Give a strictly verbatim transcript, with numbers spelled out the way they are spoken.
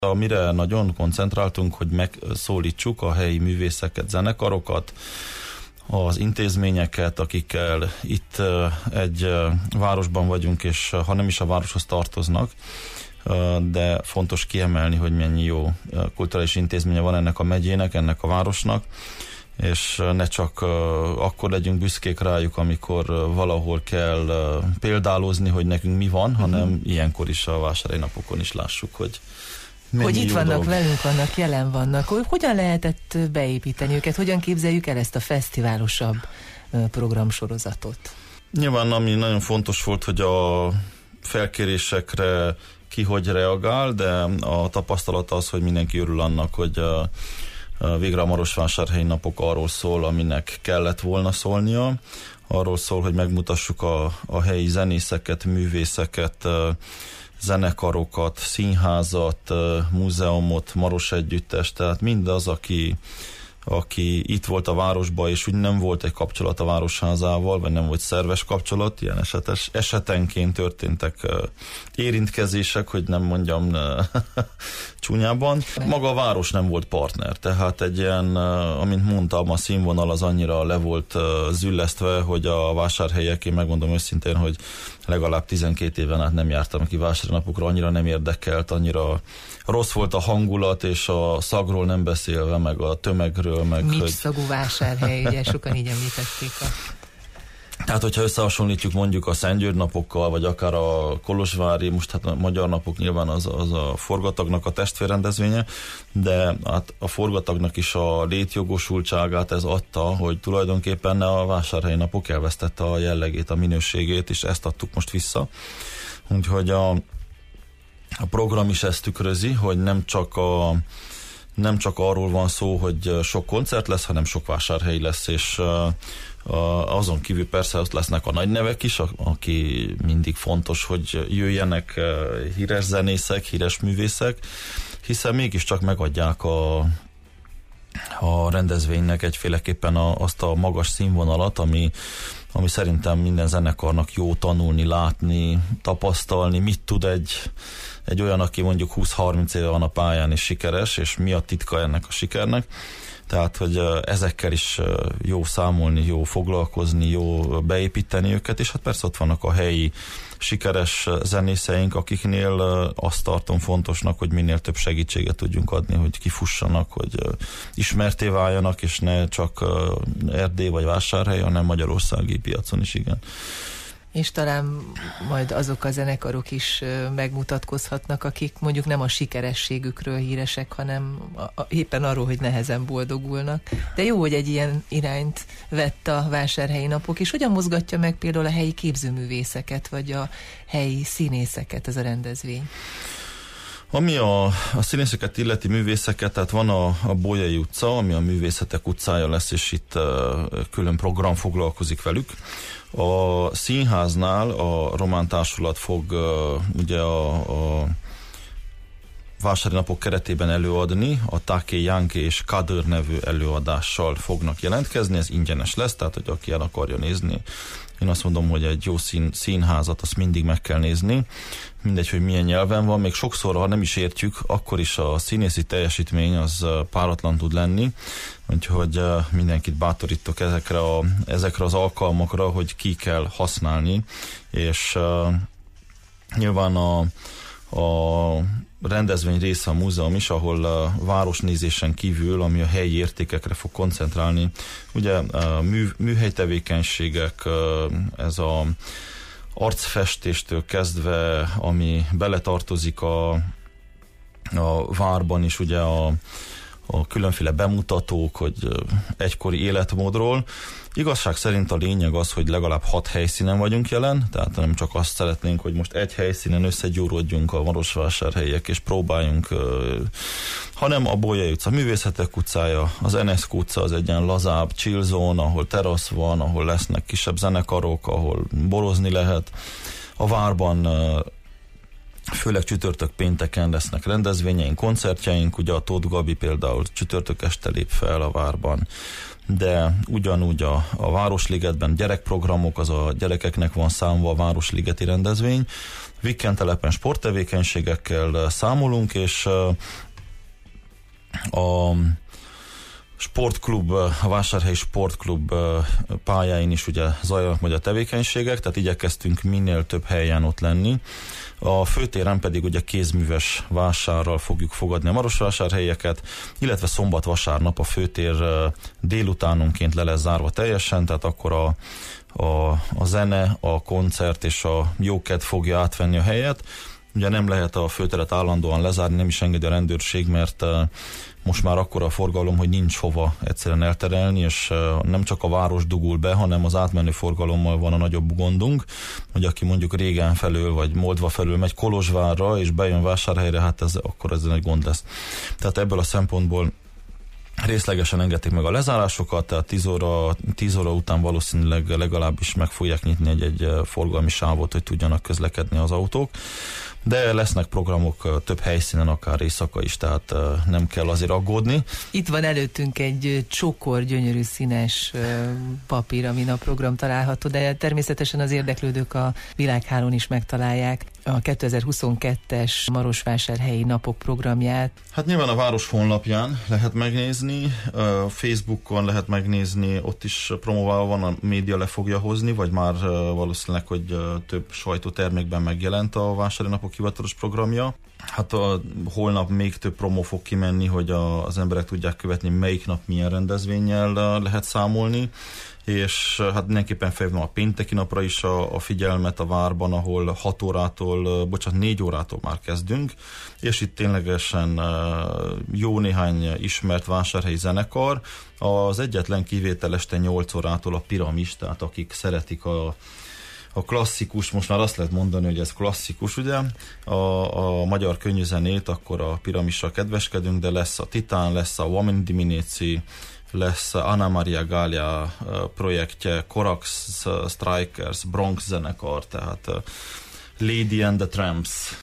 Amire nagyon koncentráltunk, hogy megszólítsuk a helyi művészeket, zenekarokat, az intézményeket, akikkel itt egy városban vagyunk, és ha nem is a városhoz tartoznak, de fontos kiemelni, hogy mennyi jó kulturális intézménye van ennek a megyének, ennek a városnak, és ne csak akkor legyünk büszkék rájuk, amikor valahol kell példálozni, hogy nekünk mi van, hanem uh-huh. ilyenkor is a vásárhelyi napokon is lássuk, hogy hogy itt vannak, dolog. velünk vannak, jelen vannak. Hogyan lehetett beépíteni őket? Hogyan képzeljük el ezt a fesztiválosabb programsorozatot? Nyilván, ami nagyon fontos volt, hogy a felkérésekre ki hogy reagál, de a tapasztalat az, hogy mindenki örül annak, hogy a, a végre a Marosvásárhelyi napok arról szól, aminek kellett volna szólnia. Arról szól, hogy megmutassuk a, a helyi zenészeket, művészeket, zenekarokat, színházat, múzeumot, Maros együttes, tehát mindaz, aki, aki itt volt a városban, és úgy nem volt egy kapcsolat a városházával, vagy nem volt szerves kapcsolat, ilyen esetes, esetenként történtek érintkezések, hogy nem mondjam csúnyában. Maga a város nem volt partner, tehát egy ilyen, amint mondtam, a színvonal az annyira le volt züllesztve, hogy a vásárhelyeké, megmondom őszintén, hogy legalább tizenkét éven át nem jártam ki vásárnapokra, annyira nem érdekelt, annyira rossz volt a hangulat, és a szagról nem beszélve, meg a tömegről, meg... Mit hogy... szagú vásárhely, ugye sokan így említették a... Tehát, hogyha összehasonlítjuk mondjuk a Szentgyörgy napokkal, vagy akár a kolozsvári, most hát a magyar napok nyilván az, az a forgatagnak a testvérrendezvénye, de hát a forgatagnak is a létjogosultságát ez adta, hogy tulajdonképpen a vásárhelyi napok elvesztette a jellegét, a minőségét, és ezt adtuk most vissza. Úgyhogy a, a program is ezt tükrözi, hogy nem csak a nem csak arról van szó, hogy sok koncert lesz, hanem sok vásárhelyi lesz, és azon kívül persze ott lesznek a nagy nevek is, aki mindig fontos, hogy jöjjenek híres zenészek, híres művészek, hiszen mégiscsak megadják a, a rendezvénynek egyféleképpen a, azt a magas színvonalat, ami, ami szerintem minden zenekarnak jó tanulni, látni, tapasztalni, mit tud egy, egy olyan, aki mondjuk húsz-harminc éve van a pályán és sikeres, és mi a titka ennek a sikernek. Tehát, hogy ezekkel is jó számolni, jó foglalkozni, jó beépíteni őket, és hát persze ott vannak a helyi sikeres zenészeink, akiknél azt tartom fontosnak, hogy minél több segítséget tudjunk adni, hogy kifussanak, hogy ismerté váljanak, és ne csak Erdély vagy Vásárhely, hanem magyarországi piacon is, igen. És talán majd azok a zenekarok is megmutatkozhatnak, akik mondjuk nem a sikerességükről híresek, hanem a, a, éppen arról, hogy nehezen boldogulnak. De jó, hogy egy ilyen irányt vett a vásárhelyi napok, és hogyan mozgatja meg például a helyi képzőművészeket, vagy a helyi színészeket ez a rendezvény? Ami a, a színészeket illeti művészeket, tehát van a, a Bolyai utca, ami a művészetek utcája lesz, és itt uh, külön program foglalkozik velük. A színháznál a Román Társulat fog uh, ugye a, a vásári napok keretében előadni, a Také Jánké és Kader nevű előadással fognak jelentkezni, ez ingyenes lesz, tehát hogy aki el akarja nézni, én azt mondom, hogy egy jó szín, színházat azt mindig meg kell nézni, mindegy, hogy milyen nyelven van, még sokszor, ha nem is értjük, akkor is a színészi teljesítmény az páratlan tud lenni, úgyhogy mindenkit bátorítok ezekre, a, ezekre az alkalmakra, hogy ki kell használni, és uh, nyilván a, a rendezvény része a múzeum is, ahol a városnézésen kívül, ami a helyi értékekre fog koncentrálni, ugye a mű, műhelytevékenységek, ez a arcfestéstől kezdve, ami beletartozik a, a várban is, ugye a, a különféle bemutatók, hogy egykori életmódról. Igazság szerint a lényeg az, hogy legalább hat helyszínen vagyunk jelen, tehát nem csak azt szeretnénk, hogy most egy helyszínen összegyúródjunk a marosvásárhelyiek és próbáljunk, hanem a Bolyai utca, Művészetek utcája, az en es ká utca az egy ilyen lazább chill zone, ahol terasz van, ahol lesznek kisebb zenekarok, ahol borozni lehet. A várban Főleg csütörtök pénteken lesznek rendezvényeink, koncertjeink, ugye a Tóth Gabi például csütörtök este lép fel a Várban, de ugyanúgy a, a Városligetben gyerekprogramok, az a gyerekeknek van számva a Városligeti rendezvény, Vikentelepen sporttevékenységekkel számolunk, és a sportklub, a Vásárhelyi Sportklub pályáin is ugye zajlanak majd a tevékenységek, tehát igyekeztünk minél több helyen ott lenni. A főtéren pedig ugye kézműves vásárral fogjuk fogadni a marosvásárhelyeket, illetve szombat-vasárnap a főtér délutánonként le lesz zárva teljesen, tehát akkor a, a, a zene, a koncert és a jókedv fogja átvenni a helyet. Ugye nem lehet a főteret állandóan lezárni, nem is engedi a rendőrség, mert most már akkora a forgalom, hogy nincs hova egyszerűen elterelni, és nem csak a város dugul be, hanem az átmenő forgalommal van a nagyobb gondunk, hogy aki mondjuk Régán felől, vagy Moldva felől megy Kolozsvárra, és bejön Vásárhelyre, hát ez, akkor ez egy gond lesz. Tehát ebből a szempontból részlegesen engedték meg a lezárásokat, tehát tíz óra, tíz óra után valószínűleg legalábbis meg fogják nyitni egy-egy forgalmi sávot, hogy tudjanak közlekedni az autók. De lesznek programok több helyszínen, akár éjszaka is, tehát nem kell azért aggódni. Itt van előttünk egy csokor, gyönyörű színes papír, amin a program található, de természetesen az érdeklődők a világhálón is megtalálják a kétezer-huszonkettes Marosvásárhelyi napok programját. Hát nyilván a város honlapján lehet megnézni, a Facebookon lehet megnézni, ott is promoválva van, a média le fogja hozni, vagy már valószínűleg, hogy több sajtótermékben megjelent a Vásári Napok hivatalos programja. Hát a, holnap még több promó fog kimenni, hogy a, az emberek tudják követni, melyik nap milyen rendezvénnyel lehet számolni, és hát mindenképpen felhívom a pénteki napra is a, a figyelmet a Várban, ahol hat órától, bocsánat, négy órától már kezdünk, és itt ténylegesen jó néhány ismert vásárhelyi zenekar. Az egyetlen kivétel este nyolc órától a Piramis, tehát akik szeretik a a klasszikus, most már azt lehet mondani, hogy ez klasszikus, ugye, a, a magyar könnyűzenét, akkor a Piramissal kedveskedünk, de lesz a Titán, lesz a Woman Dimineci, lesz Anna Maria Gallia projektje, Corax Strikers, Bronx zenekar, tehát Lady and the Tramps,